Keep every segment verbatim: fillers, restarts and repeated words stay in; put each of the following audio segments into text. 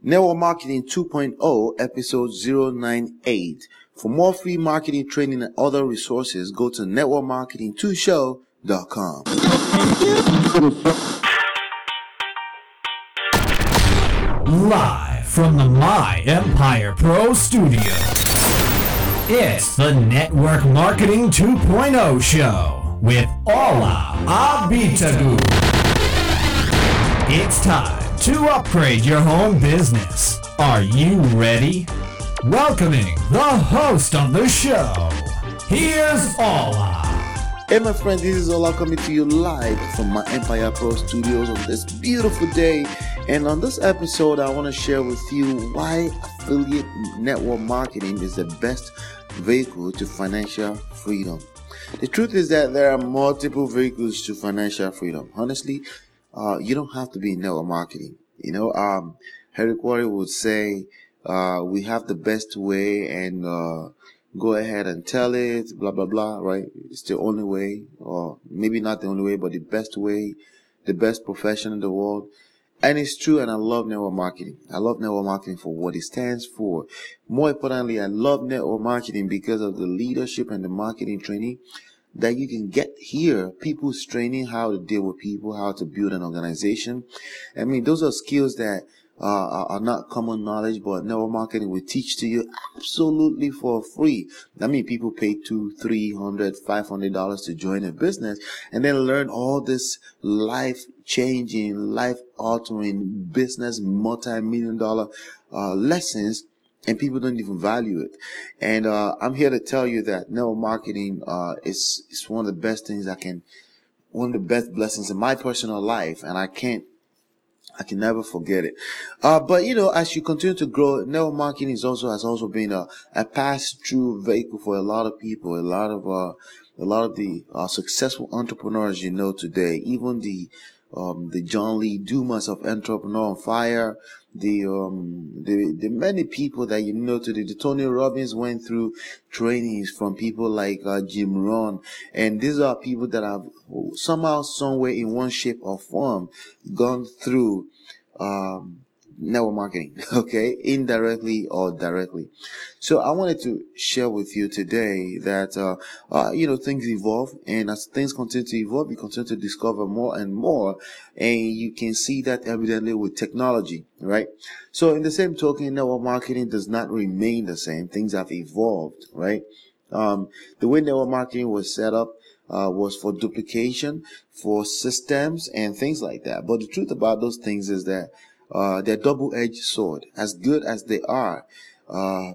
Network Marketing 2.0, episode zero nine eight. For more free marketing training and other resources, go to network marketing two show dot com. Live from the My Empire Pro Studio, it's the Network Marketing 2.0 show with Ola Abitagu. It's time to upgrade your home business. Are you ready? Welcoming the host of the show, here's Ola. Hey my friend, this is Ola coming to you live from My Empire Pro Studios on this beautiful day. And on this episode, I want to share with you why affiliate network marketing is the best vehicle to financial freedom. The truth is that there are multiple vehicles to financial freedom. Honestly, Uh, you don't have to be in network marketing. You know, um, Eric Worre would say, uh, we have the best way and, uh, go ahead and tell it, blah, blah, blah, right? It's the only way, or maybe not the only way, but the best way, the best profession in the world. And it's true, and I love network marketing. I love network marketing for what it stands for. More importantly, I love network marketing because of the leadership and the marketing training that you can get here. People's training, how to deal with people, how to build an organization. I mean, those are skills that uh, are not common knowledge, but network marketing will teach to you absolutely for free. I mean, people pay two, three hundred, five hundred dollars to join a business and then learn all this life-changing, life-altering business, multi-million dollar uh, lessons. And people don't even value it. And uh I'm here to tell you that network marketing uh is is one of the best things I can, one of the best blessings in my personal life, and I can't, I can never forget it. Uh but you know, as you continue to grow, network marketing is also has also been a a pass-through vehicle for a lot of people, a lot of uh a lot of the uh, successful entrepreneurs you know today, even the um the John Lee Dumas of Entrepreneur on Fire. The um the the many people that you know today, the Tony Robbins went through trainings from people like uh, Jim Rohn, and these are people that have somehow, somewhere, in one shape or form, gone through um network marketing, okay, indirectly or directly. So I wanted to share with you today that uh, uh you know things evolve, and as things continue to evolve, you continue to discover more and more, and you can see that evidently with technology, right? So in the same token, network marketing does not remain the same. Things have evolved, right? Um the way network marketing was set up Uh, was for duplication, for systems and things like that. But the truth about those things is that uh, they're double-edged sword. As good as they are, uh,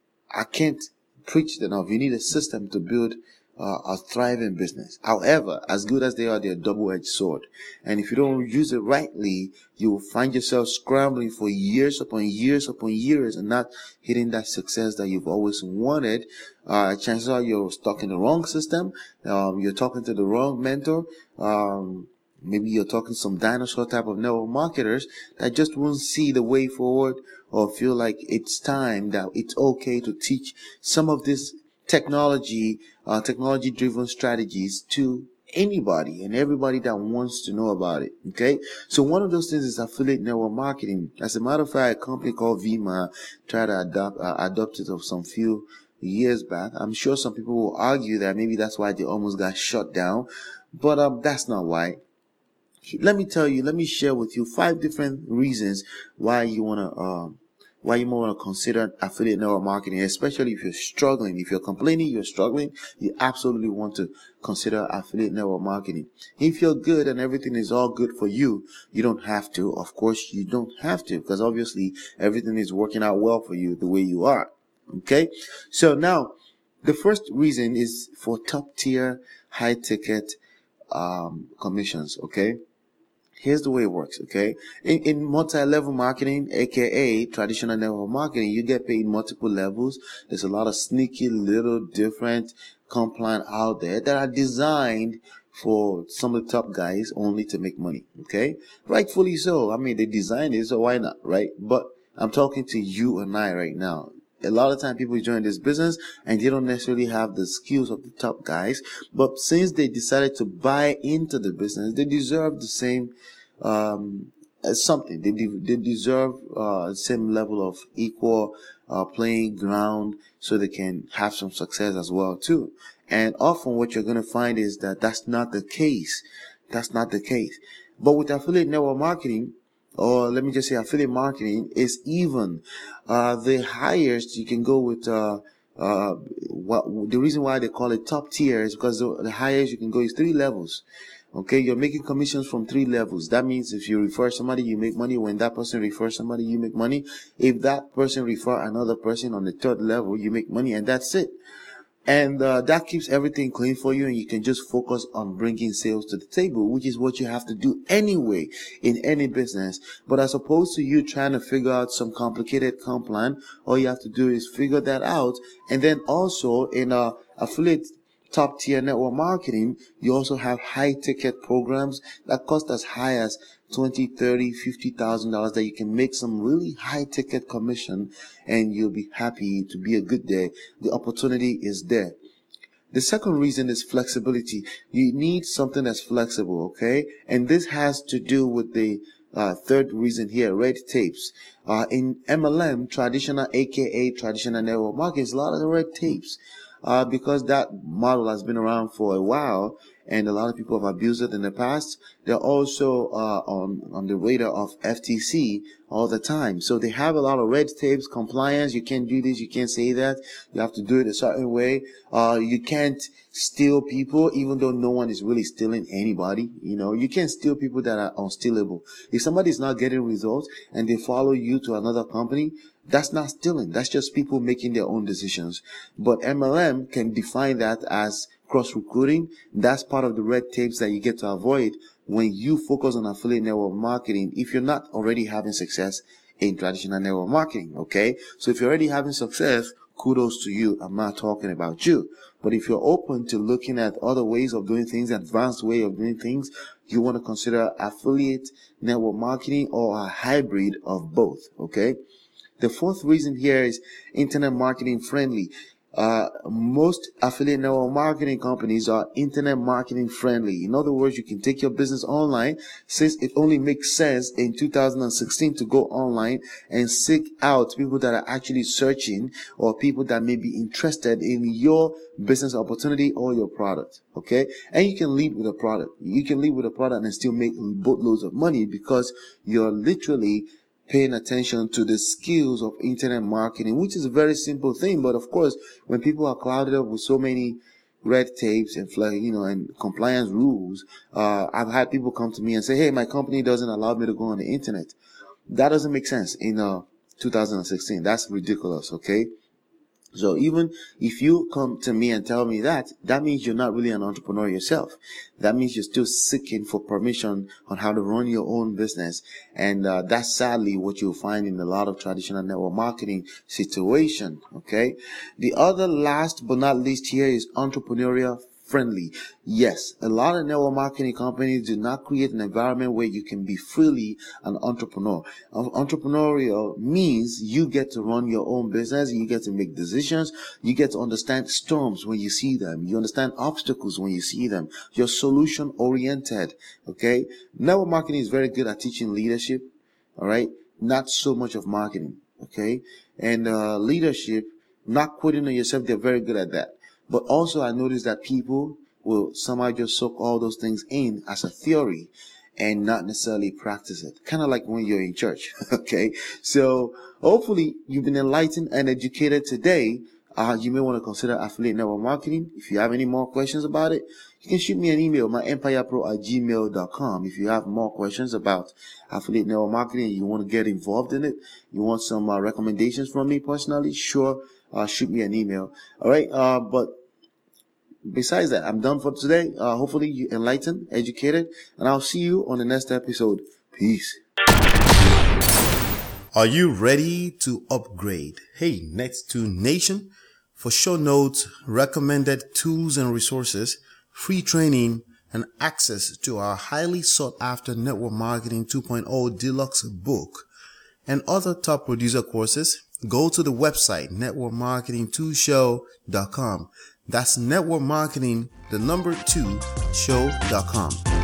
I can't preach it enough. You need a system to build uh, a thriving business. However, as good as they are, they're a double-edged sword. And if you don't use it rightly, you will find yourself scrambling for years upon years upon years and not hitting that success that you've always wanted. Uh, chances are you're stuck in the wrong system. Um, you're talking to the wrong mentor. Um, maybe you're talking to some dinosaur type of network marketers that just won't see the way forward or feel like it's time, that it's okay to teach some of this technology, uh, technology driven strategies to anybody and everybody that wants to know about it. Okay. So one of those things is affiliate network marketing. As a matter of fact, a company called Vima tried to adopt, uh, adopt it of some few years back. I'm sure some people will argue that maybe that's why they almost got shut down, but um, that's not why. Let me tell you, let me share with you five different reasons why you want to, um, why you might want to consider affiliate network marketing, especially if you're struggling. If you're complaining, you're struggling, you absolutely want to consider affiliate network marketing. If you're good and everything is all good for you, you don't have to. Of course, you don't have to, because obviously everything is working out well for you the way you are. Okay. So now the first reason is for top tier, high ticket, um, commissions. Okay. Here's the way it works, okay? In, in multi-level marketing, aka traditional network marketing, you get paid multiple levels. There's a lot of sneaky little different compliant out there that are designed for some of the top guys only to make money, okay? Rightfully so. I mean, they designed it, so why not, right? But I'm talking to you and I right now. A lot of time people join this business and they don't necessarily have the skills of the top guys, but since they decided to buy into the business, they deserve the same um uh, something. They de- they deserve uh same level of equal uh playing ground, so they can have some success as well too. And often what you're going to find is that that's not the case. That's not the case. But with affiliate network marketing, or let me just say affiliate marketing, is even uh the highest you can go with. uh uh what the reason why they call it top tier is because the, the highest you can go is three levels. Okay, you're making commissions from three levels. That means if you refer somebody, you make money. When that person refers somebody, you make money. If that person refer another person on the third level, you make money, and that's it. And uh, that keeps everything clean for you, and you can just focus on bringing sales to the table, which is what you have to do anyway in any business. But as opposed to you trying to figure out some complicated comp plan, all you have to do is figure that out. And then also in a affiliate top tier network marketing, you also have high ticket programs that cost as high as twenty, thirty, fifty thousand dollars that you can make some really high ticket commission, and you'll be happy to be a good day. The opportunity is there. The second reason is flexibility. You need something that's flexible, okay? And this has to do with the uh, third reason here, red tapes. Uh, in M L M, traditional, aka traditional network marketing, is a lot of red tapes. Uh, because that model has been around for a while, and a lot of people have abused it in the past. They're also uh, on on the radar of F T C all the time. So they have a lot of red tapes, compliance. You can't do this, you can't say that. You have to do it a certain way. Uh, you can't steal people, even though no one is really stealing anybody. You know, you can't steal people that are unstealable. If somebody is not getting results and they follow you to another company, that's not stealing. That's just people making their own decisions. But M L M can define that as cross-recruiting. That's part of the red tapes that you get to avoid when you focus on affiliate network marketing, if you're not already having success in traditional network marketing, okay? So if you're already having success, kudos to you. I'm not talking about you. But if you're open to looking at other ways of doing things, advanced way of doing things, you want to consider affiliate network marketing or a hybrid of both, okay? The fourth reason here is internet marketing friendly. Uh, most affiliate network marketing companies are internet marketing friendly. In other words, you can take your business online, since it only makes sense in two thousand sixteen to go online and seek out people that are actually searching, or people that may be interested in your business opportunity or your product. Okay. And you can lead with a product. You can lead with a product and still make boatloads of money, because you're literally paying attention to the skills of internet marketing, which is a very simple thing. But of course, when people are clouded up with so many red tapes and, you know, and compliance rules, uh, I've had people come to me and say, hey, my company doesn't allow me to go on the internet. That doesn't make sense in uh, two thousand sixteen. That's ridiculous. Okay. So even if you come to me and tell me that, that means you're not really an entrepreneur yourself. That means you're still seeking for permission on how to run your own business. And uh, that's sadly what you'll find in a lot of traditional network marketing situation. Okay. The other last but not least here is entrepreneurial friendly. Yes, a lot of network marketing companies do not create an environment where you can be freely an entrepreneur. Entrepreneurial means you get to run your own business, you get to make decisions, you get to understand storms when you see them, you understand obstacles when you see them. You're solution oriented. Okay, network marketing is very good at teaching leadership. All right, not so much of marketing. Okay, and uh, leadership, not quitting on yourself, they're very good at that. But also I noticed that people will somehow just soak all those things in as a theory and not necessarily practice it. Kind of like when you're in church. Okay. So hopefully you've been enlightened and educated today. Uh, you may want to consider affiliate network marketing. If you have any more questions about it, you can shoot me an email, my empire pro at gmail dot com. If you have more questions about affiliate network marketing, you want to get involved in it, you want some uh, recommendations from me personally, sure, uh, shoot me an email. All right. Uh, but besides that, I'm done for today. Uh, hopefully you enlightened, educated, and I'll see you on the next episode. Peace. Are you ready to upgrade? Hey, Next two Nation. For show notes, recommended tools and resources, free training, and access to our highly sought after Network Marketing two point oh Deluxe book and other top producer courses, go to the website network marketing two show dot com. That's network marketing, the number two, show dot com.